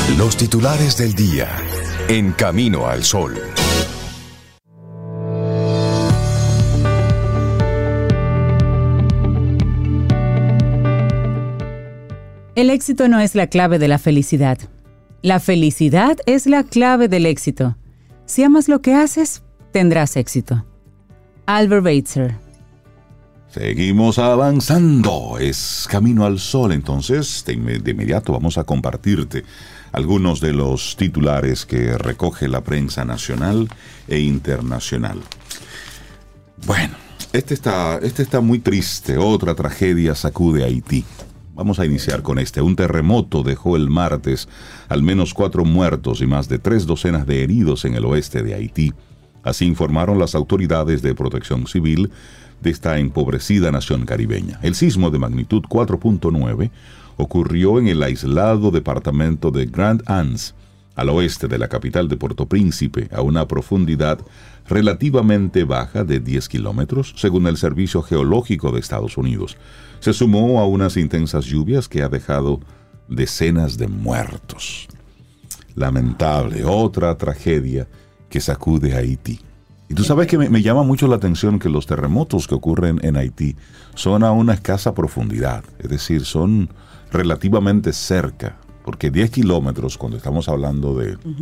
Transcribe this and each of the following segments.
Los titulares del día en Camino al Sol. El éxito no es la clave de la felicidad. La felicidad es la clave del éxito. Si amas lo que haces, tendrás éxito. Albert Schweitzer. Seguimos avanzando, es Camino al Sol. Entonces, de inmediato vamos a compartirte algunos de los titulares que recoge la prensa nacional e internacional. Bueno, este está muy triste. Otra tragedia sacude a Haití. Vamos a iniciar con este. Un terremoto dejó el martes al menos 4 muertos y más de 3 docenas de heridos en el oeste de Haití. Así informaron las autoridades de protección civil de esta empobrecida nación caribeña. El sismo de magnitud 4.9 ocurrió en el aislado departamento de Grand Anse, al oeste de la capital de Puerto Príncipe, a una profundidad relativamente baja de 10 kilómetros, según el Servicio Geológico de Estados Unidos. Se sumó a unas intensas lluvias que ha dejado decenas de muertos. Lamentable, otra tragedia que sacude a Haití. Y tú sabes que me llama mucho la atención que los terremotos que ocurren en Haití son a una escasa profundidad, es decir, son relativamente cerca, porque 10 kilómetros, cuando estamos hablando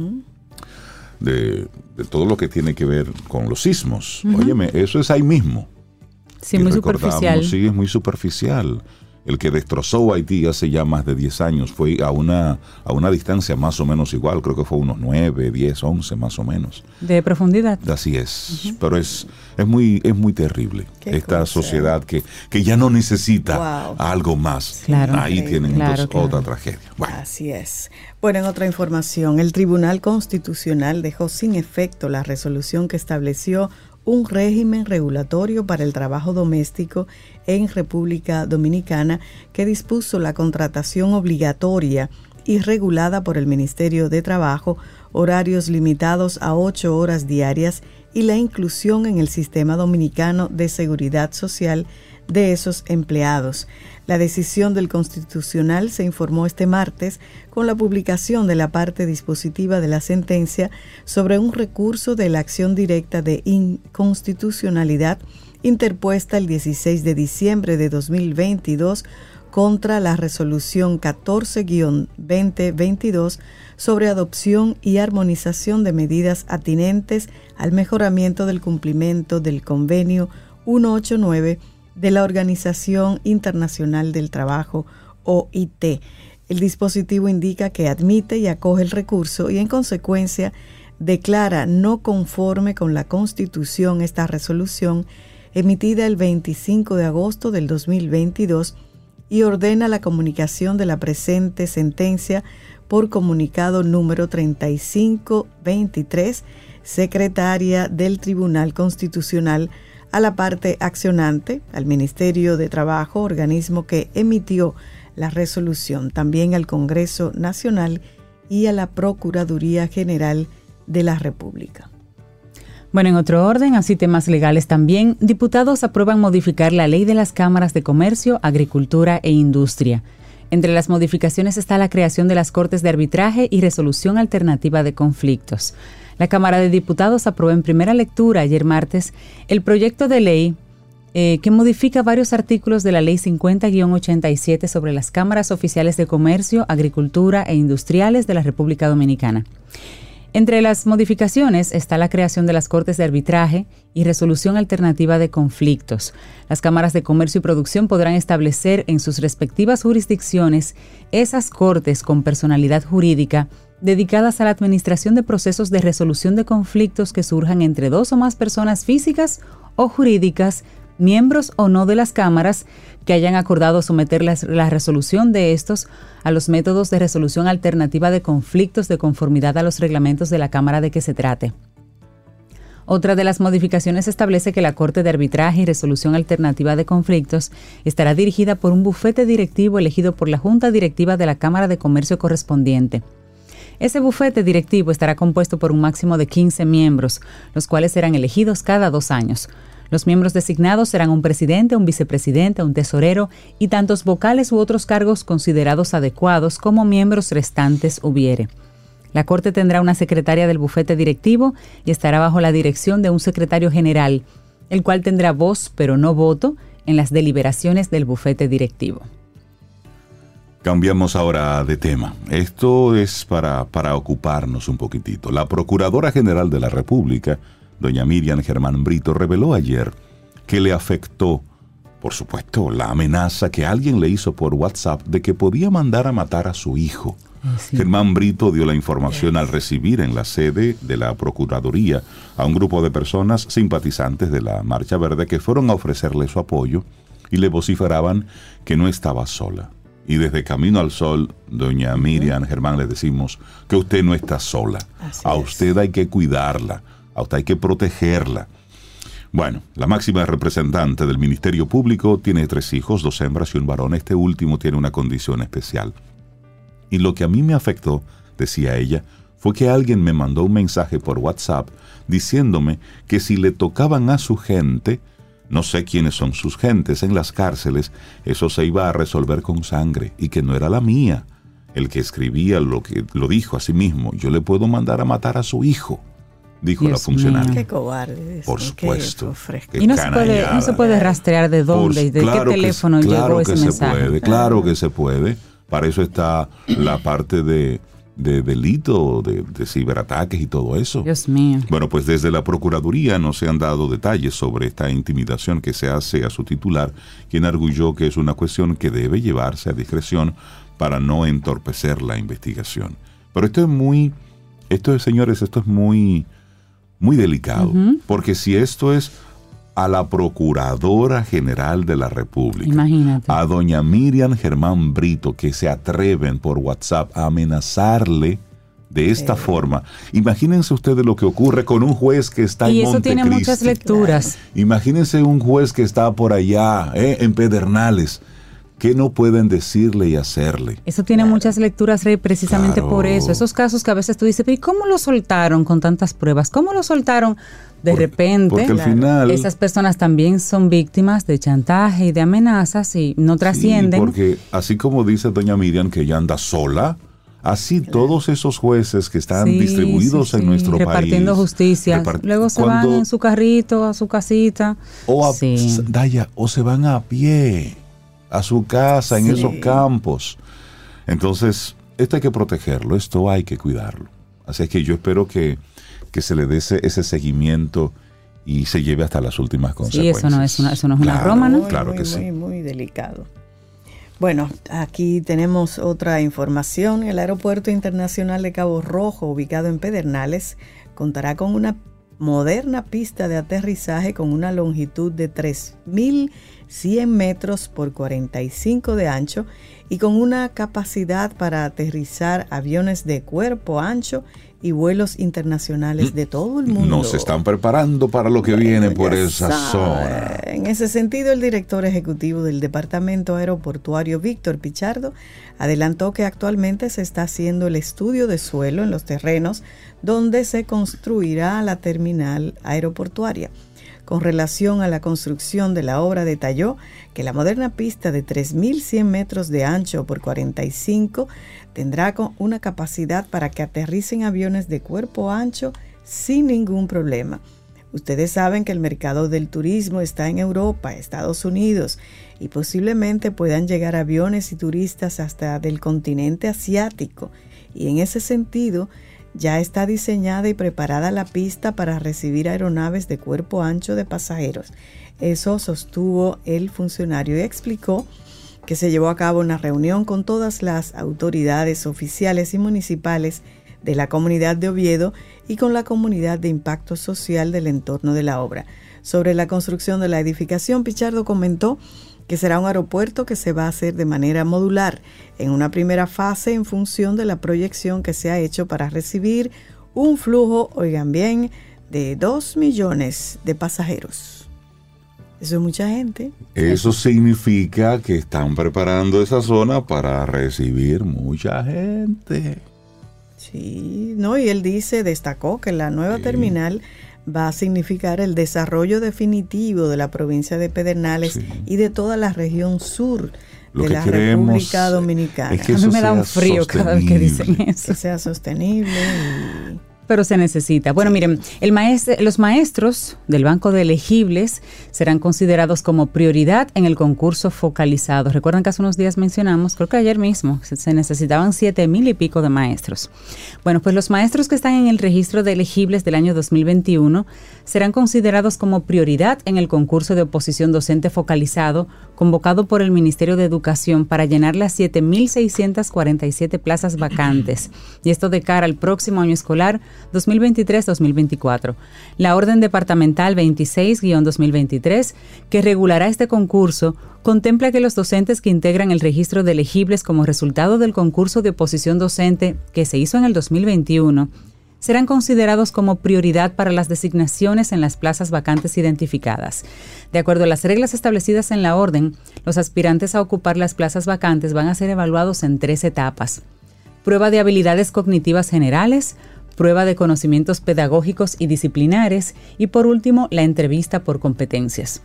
de todo lo que tiene que ver con los sismos, óyeme, eso es ahí mismo. Sí, muy superficial. Sí, es muy superficial. El que destrozó Haití hace ya más de 10 años fue a una distancia más o menos igual, creo que fue unos 9, 10, 11 más o menos. ¿De profundidad? Así es, pero es muy terrible. Esta sociedad que ya no necesita algo más. Claro. Ahí tienen otra tragedia. Bueno. Así es. Bueno, en otra información, el Tribunal Constitucional dejó sin efecto la resolución que estableció un régimen regulatorio para el trabajo doméstico en República Dominicana que dispuso la contratación obligatoria y regulada por el Ministerio de Trabajo, horarios limitados a 8 horas diarias y la inclusión en el Sistema Dominicano de Seguridad Social de esos empleados. La decisión del Constitucional se informó este martes con la publicación de la parte dispositiva de la sentencia sobre un recurso de la acción directa de inconstitucionalidad interpuesta el 16 de diciembre de 2022 contra la resolución 14-2022 sobre adopción y armonización de medidas atinentes al mejoramiento del cumplimiento del convenio 189 de la Organización Internacional del Trabajo, OIT. El dispositivo indica que admite y acoge el recurso y en consecuencia declara no conforme con la Constitución esta resolución emitida el 25 de agosto del 2022 y ordena la comunicación de la presente sentencia por comunicado número 3523, secretaria del Tribunal Constitucional, a la parte accionante, al Ministerio de Trabajo, organismo que emitió la resolución, también al Congreso Nacional y a la Procuraduría General de la República. Bueno, en otro orden, así temas legales también, diputados aprueban modificar la ley de las cámaras de comercio, agricultura e industria. Entre las modificaciones está la creación de las Cortes de Arbitraje y Resolución Alternativa de Conflictos. La Cámara de Diputados aprobó en primera lectura ayer martes el proyecto de ley que modifica varios artículos de la Ley 50-87 sobre las cámaras oficiales de comercio, agricultura e industriales de la República Dominicana. Entre las modificaciones está la creación de las Cortes de Arbitraje y Resolución Alternativa de Conflictos. Las cámaras de comercio y producción podrán establecer en sus respectivas jurisdicciones esas cortes con personalidad jurídica dedicadas a la administración de procesos de resolución de conflictos que surjan entre 2 o más personas físicas o jurídicas, miembros o no de las cámaras, que hayan acordado someter la resolución de estos a los métodos de resolución alternativa de conflictos de conformidad a los reglamentos de la Cámara de que se trate. Otra de las modificaciones establece que la Corte de Arbitraje y Resolución Alternativa de Conflictos estará dirigida por un bufete directivo elegido por la Junta Directiva de la Cámara de Comercio correspondiente. Ese bufete directivo estará compuesto por un máximo de 15 miembros, los cuales serán elegidos cada 2 años. Los miembros designados serán un presidente, un vicepresidente, un tesorero y tantos vocales u otros cargos considerados adecuados como miembros restantes hubiere. La Corte tendrá una secretaria del bufete directivo y estará bajo la dirección de un secretario general, el cual tendrá voz pero no voto en las deliberaciones del bufete directivo. Cambiamos ahora de tema. Esto es para ocuparnos un poquitito. La Procuradora General de la República, doña Miriam Germán Brito, reveló ayer que le afectó, por supuesto, la amenaza que alguien le hizo por WhatsApp de que podía mandar a matar a su hijo. Sí. Germán Brito dio la información al recibir en la sede de la Procuraduría a un grupo de personas simpatizantes de la Marcha Verde que fueron a ofrecerle su apoyo y le vociferaban que no estaba sola. Y desde Camino al Sol, doña Miriam Germán, le decimos que usted no está sola. A usted hay que cuidarla, a usted hay que protegerla. Bueno, la máxima representante del Ministerio Público tiene 3 hijos, 2 hembras y un varón. Este último tiene una condición especial. Y lo que a mí me afectó, decía ella, fue que alguien me mandó un mensaje por WhatsApp diciéndome que si le tocaban a su gente, no sé quiénes son sus gentes en las cárceles, eso se iba a resolver con sangre y que no era la mía. El que escribía lo dijo a sí mismo, yo le puedo mandar a matar a su hijo, dijo la funcionaria. Qué cobarde. Por supuesto. Y no se puede rastrear de dónde y de qué teléfono llegó ese mensaje. Claro que se puede. Para eso está la parte de delito, de ciberataques y todo eso. Dios mío. Bueno, pues desde la Procuraduría no se han dado detalles sobre esta intimidación que se hace a su titular, quien arguyó que es una cuestión que debe llevarse a discreción para no entorpecer la investigación. Pero esto es muy delicado, porque si esto es a la Procuradora General de la República, imagínate, a doña Miriam Germán Brito, que se atreven por WhatsApp a amenazarle de esta forma. Imagínense ustedes lo que ocurre con un juez que está en Montecristi. Y eso tiene muchas lecturas. Imagínense un juez que está por allá, en Pedernales. ¿Qué no pueden decirle y hacerle? Eso tiene muchas lecturas, Rey, precisamente por eso. Esos casos que a veces tú dices, ¿y cómo lo soltaron con tantas pruebas? ¿Cómo lo soltaron? De repente, porque al final, esas personas también son víctimas de chantaje y de amenazas y no trascienden. Sí, porque así como dice doña Miriam que ella anda sola, así todos esos jueces que están distribuidos en nuestro repartiendo país, justicia, luego se van en su carrito a su casita. O se van a pie a su casa en esos campos. Entonces, esto hay que protegerlo, esto hay que cuidarlo. Así es que yo espero que se le dé ese seguimiento y se lleve hasta las últimas consecuencias. Sí, eso no es una broma, ¿no? Claro que sí. Muy delicado. Bueno, aquí tenemos otra información. El Aeropuerto Internacional de Cabo Rojo, ubicado en Pedernales, contará con una moderna pista de aterrizaje con una longitud de 3.100 metros por 45 de ancho y con una capacidad para aterrizar aviones de cuerpo ancho y vuelos internacionales de todo el mundo. Nos están preparando para lo que viene por esa zona. En ese sentido, el director ejecutivo del Departamento Aeroportuario, Víctor Pichardo, adelantó que actualmente se está haciendo el estudio de suelo en los terrenos donde se construirá la terminal aeroportuaria. Con relación a la construcción de la obra, detalló que la moderna pista de 3.100 metros de ancho por 45 tendrá una capacidad para que aterricen aviones de cuerpo ancho sin ningún problema. Ustedes saben que el mercado del turismo está en Europa, Estados Unidos, y posiblemente puedan llegar aviones y turistas hasta del continente asiático. Y en ese sentido, ya está diseñada y preparada la pista para recibir aeronaves de cuerpo ancho de pasajeros. Eso sostuvo el funcionario y explicó que se llevó a cabo una reunión con todas las autoridades oficiales y municipales de la comunidad de Oviedo y con la comunidad de impacto social del entorno de la obra. Sobre la construcción de la edificación, Pichardo comentó que será un aeropuerto que se va a hacer de manera modular en una primera fase en función de la proyección que se ha hecho para recibir un flujo, oigan bien, de 2 millones de pasajeros. Eso es mucha gente. Eso significa que están preparando esa zona para recibir mucha gente. Sí, no, y él destacó que la nueva terminal va a significar el desarrollo definitivo de la provincia de Pedernales y de toda la región sur de la República Dominicana. A mí me da un frío cada vez que dicen eso. Que sea sostenible pero se necesita. Bueno, miren, los maestros del Banco de Elegibles serán considerados como prioridad en el concurso focalizado. Recuerdan que hace unos días mencionamos, creo que ayer mismo, se necesitaban 7,000 y pico de maestros. Bueno, pues los maestros que están en el registro de elegibles del año 2021 serán considerados como prioridad en el concurso de oposición docente focalizado convocado por el Ministerio de Educación para llenar las 7,647 plazas vacantes. Y esto de cara al próximo año escolar 2023-2024. La Orden Departamental 26-2023, que regulará este concurso, contempla que los docentes que integran el registro de elegibles como resultado del concurso de oposición docente que se hizo en el 2021, serán considerados como prioridad para las designaciones en las plazas vacantes identificadas. De acuerdo a las reglas establecidas en la orden, los aspirantes a ocupar las plazas vacantes van a ser evaluados en 3 etapas. Prueba de habilidades cognitivas generales, prueba de conocimientos pedagógicos y disciplinares y, por último, la entrevista por competencias.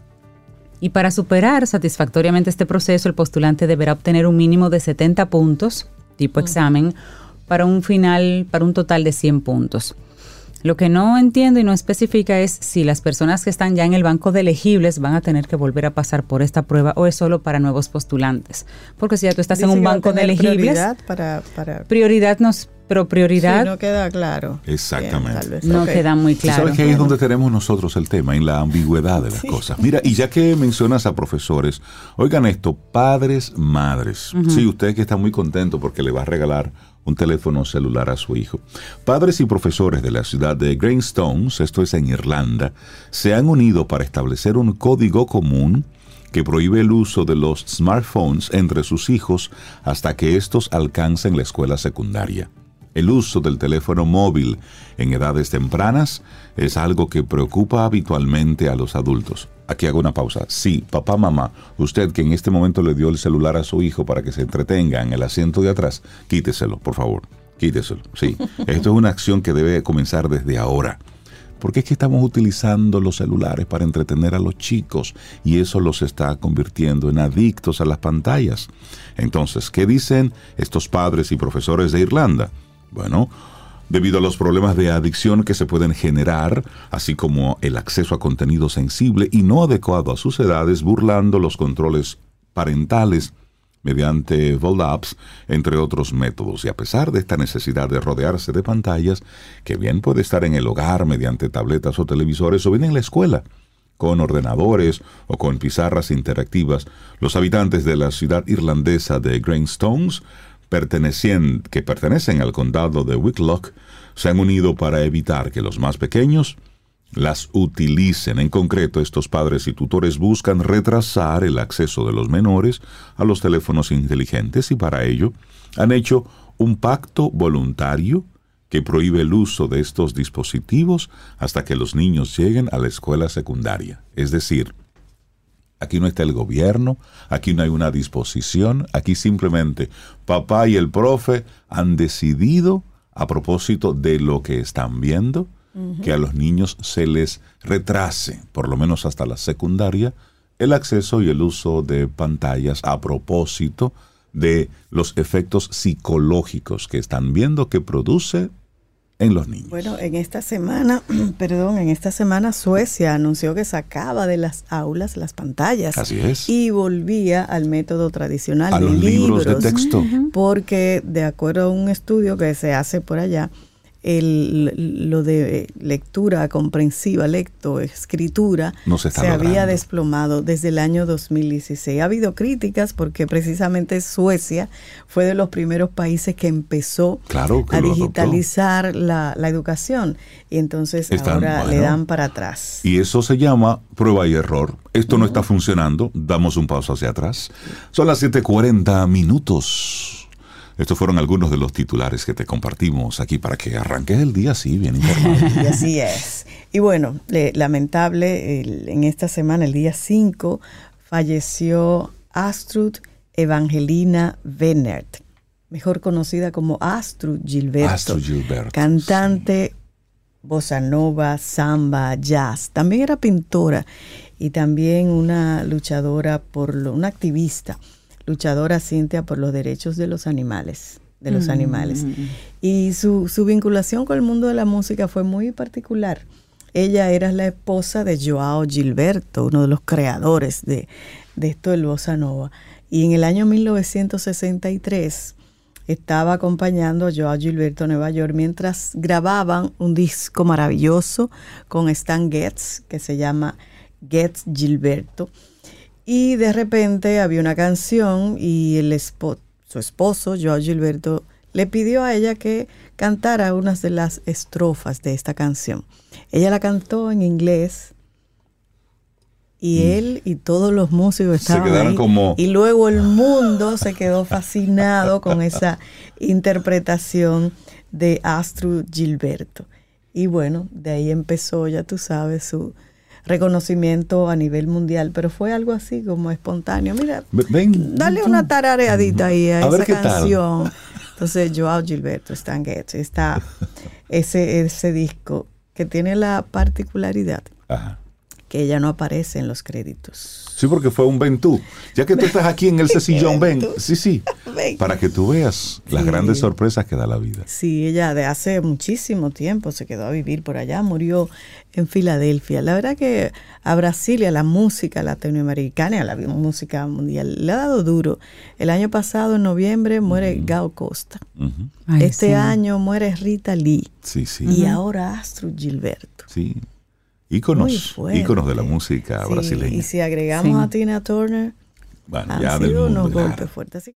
Y para superar satisfactoriamente este proceso, el postulante deberá obtener un mínimo de 70 puntos, tipo examen, para un total de 100 puntos. Lo que no entiendo y no especifica es si las personas que están ya en el banco de elegibles van a tener que volver a pasar por esta prueba o es solo para nuevos postulantes. Porque si ya tú estás en un banco de elegibles, prioridad sí, no queda claro. Exactamente. Bien, no queda muy claro. ¿Sabes que ahí es donde tenemos nosotros el tema, en la ambigüedad de las cosas? Mira, y ya que mencionas a profesores, oigan esto, padres, madres. Sí, usted que está muy contento porque le va a regalar un teléfono celular a su hijo. Padres y profesores de la ciudad de Greystones, esto es en Irlanda, se han unido para establecer un código común que prohíbe el uso de los smartphones entre sus hijos hasta que estos alcancen la escuela secundaria. El uso del teléfono móvil en edades tempranas es algo que preocupa habitualmente a los adultos. Aquí hago una pausa. Sí, papá, mamá, usted que en este momento le dio el celular a su hijo para que se entretenga en el asiento de atrás, quíteselo, por favor, quíteselo. Sí, esto es una acción que debe comenzar desde ahora. Porque es que estamos utilizando los celulares para entretener a los chicos y eso los está convirtiendo en adictos a las pantallas. Entonces, ¿qué dicen estos padres y profesores de Irlanda? Bueno, debido a los problemas de adicción que se pueden generar, así como el acceso a contenido sensible y no adecuado a sus edades, burlando los controles parentales mediante Vold-Apps, entre otros métodos. Y a pesar de esta necesidad de rodearse de pantallas, que bien puede estar en el hogar mediante tabletas o televisores, o bien en la escuela, con ordenadores o con pizarras interactivas, los habitantes de la ciudad irlandesa de Greystones, que pertenecen al condado de Wicklow, se han unido para evitar que los más pequeños las utilicen. En concreto, estos padres y tutores buscan retrasar el acceso de los menores a los teléfonos inteligentes y para ello han hecho un pacto voluntario que prohíbe el uso de estos dispositivos hasta que los niños lleguen a la escuela secundaria. Es decir, aquí no está el gobierno, aquí no hay una disposición, aquí simplemente papá y el profe han decidido, a propósito de lo que están viendo, que a los niños se les retrase, por lo menos hasta la secundaria, el acceso y el uso de pantallas a propósito de los efectos psicológicos que están viendo que produce en los niños. Bueno, en esta semana Suecia anunció que sacaba de las aulas las pantallas. Así es. Y volvía al método tradicional a de los libros de texto. Porque de acuerdo a un estudio que se hace por allá, lo de lectura comprensiva, lectoescritura, se había desplomado desde el año 2016. Ha habido críticas porque precisamente Suecia fue de los primeros países que empezó a digitalizar la educación y entonces ahora le dan para atrás. Y eso se llama prueba y error. Esto no está funcionando, damos un paso hacia atrás. Son las 7:40. Estos fueron algunos de los titulares que te compartimos aquí para que arranques el día así, bien informado. Y así es. Y bueno, lamentable, en esta semana, el día 5, falleció Astrud Evangelina Wennert, mejor conocida como Astrud Gilberto. Cantante bossa nova, samba, jazz. También era pintora y también una luchadora una activista, luchadora Cintia por los derechos de los animales. Y su vinculación con el mundo de la música fue muy particular. Ella era la esposa de Joao Gilberto, uno de los creadores de esto del bossa nova. Y en el año 1963 estaba acompañando a Joao Gilberto a Nueva York mientras grababan un disco maravilloso con Stan Getz, que se llama Getz Gilberto. Y de repente había una canción y su esposo, Joao Gilberto, le pidió a ella que cantara unas de las estrofas de esta canción. Ella la cantó en inglés y él y todos los músicos estaban se quedaron ahí. Y luego el mundo se quedó fascinado con esa interpretación de Astrud Gilberto. Y bueno, de ahí empezó, ya tú sabes, su reconocimiento a nivel mundial, pero fue algo así como espontáneo. Mira, dale una tarareadita ahí a esa canción. Tal. Entonces, Joao Gilberto, Stan Getz, está ese disco que tiene la particularidad que ella no aparece en los créditos. Sí, porque fue un ven tú. Ya que tú estás aquí en el sillón, ven. Sí. Ven. Para que tú veas las grandes sorpresas que da la vida. Sí, ella de hace muchísimo tiempo se quedó a vivir por allá, murió en Filadelfia. La verdad que a Brasil y a la música latinoamericana y a la música mundial le ha dado duro. El año pasado, en noviembre, muere Gal Costa. Este año muere Rita Lee. Sí. Y ahora Astrud Gilberto. Sí. Íconos de la música brasileña. Y si agregamos a Tina Turner, bueno, han sido unos golpes fuertes.